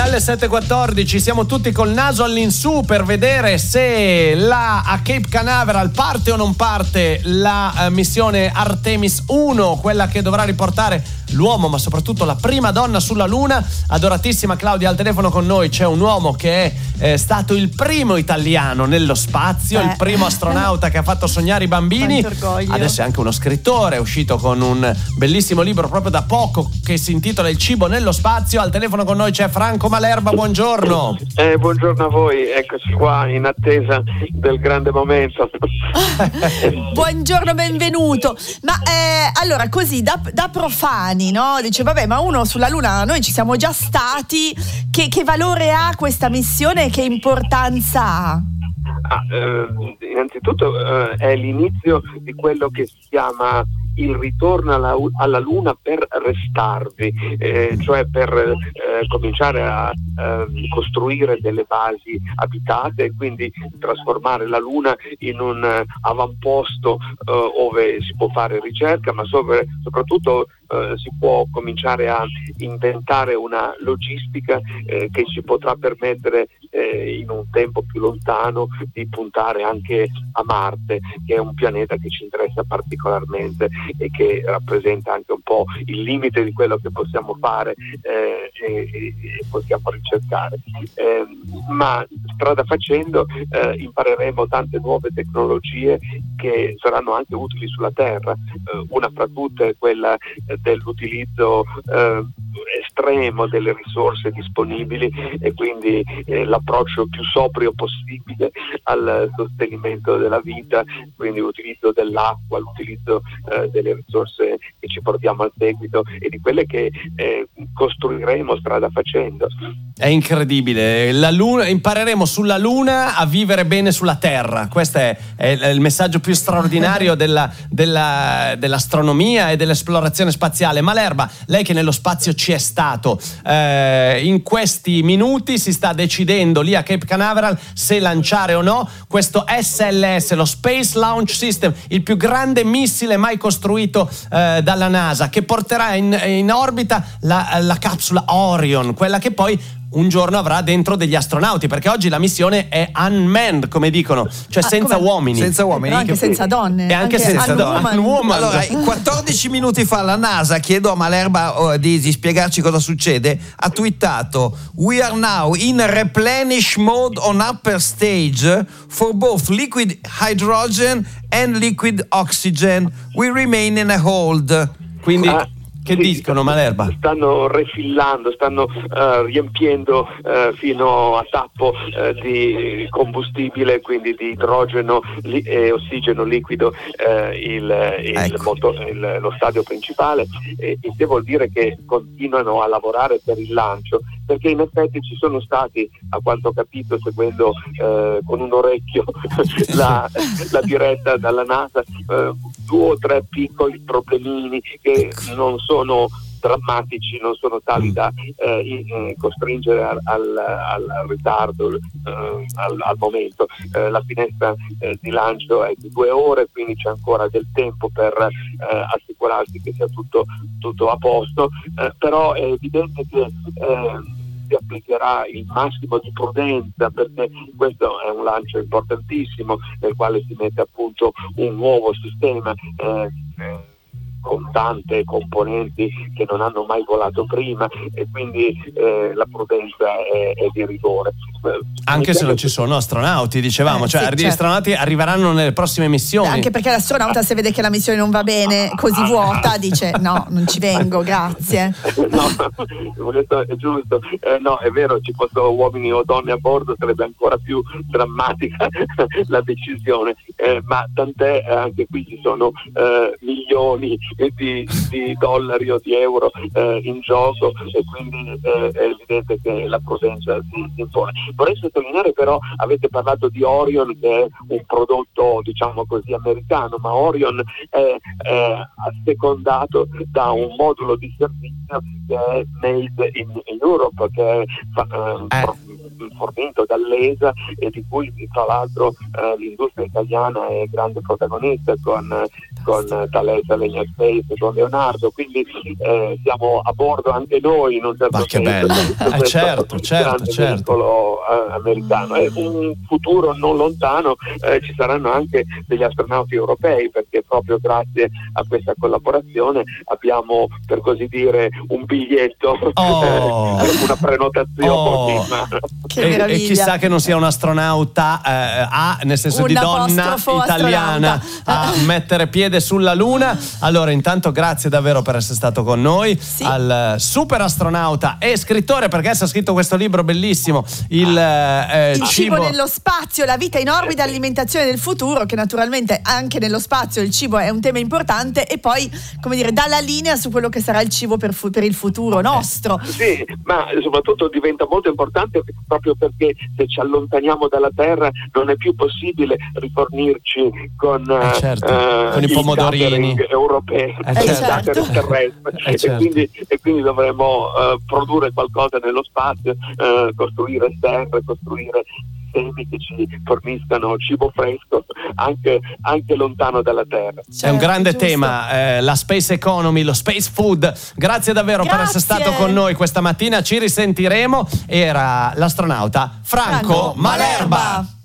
alle 7:14 siamo tutti col naso all'insù per vedere se a Cape Canaveral parte o non parte la missione Artemis 1, quella che dovrà riportare l'uomo, ma soprattutto la prima donna sulla Luna. Adoratissima Claudia, al telefono con noi c'è un uomo che è stato il primo italiano nello spazio, il primo astronauta che ha fatto sognare i bambini. Adesso è anche uno scrittore, è uscito con un bellissimo libro proprio da poco che si intitola Il cibo nello spazio. Al telefono con noi c'è Franco Malerba, buongiorno. Buongiorno a voi, eccoci qua in attesa del grande momento. Buongiorno, benvenuto. Ma allora, così da profani, no? Dice vabbè, ma uno sulla Luna noi ci siamo già stati, che valore ha questa missione e che importanza ha? Innanzitutto è l'inizio di quello che si chiama il ritorno alla Luna per restarvi, cioè per cominciare a costruire delle basi abitate e quindi trasformare la Luna in un avamposto dove si può fare ricerca, ma soprattutto si può cominciare a inventare una logistica che ci potrà permettere in un tempo più lontano di puntare anche a Marte, che è un pianeta che ci interessa particolarmente e che rappresenta anche un po' il limite di quello che possiamo fare e possiamo ricercare. Ma strada facendo impareremo tante nuove tecnologie che saranno anche utili sulla Terra. Una fra tutte è quella dell'utilizzo estremo delle risorse disponibili e quindi l'approccio più sobrio possibile al sostenimento della vita, quindi l'utilizzo dell'acqua, l'utilizzo delle risorse che ci portiamo al seguito e di quelle che costruiremo strada facendo. È incredibile, la Luna, impareremo sulla Luna a vivere bene sulla Terra. Questo è il messaggio più straordinario dell'astronomia e dell'esplorazione spaziale. Malerba, lei che nello spazio ci è stato, in questi minuti si sta decidendo lì a Cape Canaveral se lanciare o no questo SLS, lo Space Launch System, il più grande missile mai costruito dalla NASA, che porterà in orbita la capsula Orion, quella che poi un giorno avrà dentro degli astronauti, perché oggi la missione è unmanned, come dicono, cioè senza uomini. Senza uomini. Però anche senza donne. E anche senza donne. Allora, 14 minuti fa la NASA, chiedo a Malerba di spiegarci cosa succede, ha twittato: "We are now in replenish mode on upper stage for both liquid hydrogen and liquid oxygen. We remain in a hold." Quindi che dicono, Malerba? Stanno refillando, stanno riempiendo fino a tappo di combustibile, quindi di idrogeno e ossigeno liquido lo stadio principale, e che vuol dire che continuano a lavorare per il lancio, perché in effetti ci sono stati, a quanto ho capito seguendo con un orecchio la diretta dalla NASA, 2 o 3 piccoli problemini che non sono drammatici, non sono tali da costringere al ritardo al momento. La finestra di lancio è di 2 ore, quindi c'è ancora del tempo per assicurarsi che sia tutto a posto, però è evidente che si applicherà il massimo di prudenza, perché questo è un lancio importantissimo nel quale si mette a punto un nuovo sistema con tante componenti che non hanno mai volato prima, e quindi la prudenza è di rigore. Anche se non ci sono astronauti, dicevamo, cioè gli astronauti arriveranno nelle prossime missioni. Anche perché l'astronauta, se vede che la missione non va bene, così vuota, dice no, non ci vengo, grazie. No, questo è giusto. No, è vero, ci fossero uomini o donne a bordo sarebbe ancora più drammatica la decisione, ma tant'è, anche qui ci sono milioni di dollari o di euro in gioco, e quindi è evidente che la prudenza si impone. Vorrei sottolineare però, avete parlato di Orion, che è un prodotto diciamo così americano, ma Orion è assecondato da un modulo di servizio che è made in Europe, che è fornito dall'ESA e di cui tra l'altro l'industria italiana è grande protagonista con Thales Alenia Space, con Leonardo, quindi siamo a bordo anche noi in un certo Ma che senso, bello, certo. veicolo americano. E un futuro non lontano ci saranno anche degli astronauti europei, perché proprio grazie a questa collaborazione abbiamo, per così dire, un biglietto, una prenotazione in mano. E chissà che non sia un astronauta nel senso di donna italiana a mettere piede sulla Luna. Allora, intanto grazie davvero per essere stato con noi, al super astronauta e scrittore, perché adesso ha scritto questo libro bellissimo, il cibo nello spazio, la vita in orbita, l'alimentazione del futuro, che naturalmente anche nello spazio il cibo è un tema importante, e poi, come dire, dà la linea su quello che sarà il cibo per il futuro nostro. Sì, ma soprattutto diventa molto importante proprio perché se ci allontaniamo dalla Terra non è più possibile rifornirci con con i pomodorini europei, terrestri, e quindi dovremo produrre qualcosa nello spazio, costruire serre, costruire sistemi che ci forniscano cibo fresco anche lontano dalla Terra. È un grande tema, la space economy, lo space food. Grazie davvero per essere stato con noi questa mattina, ci risentiremo. Era l'astronauta Franco Malerba.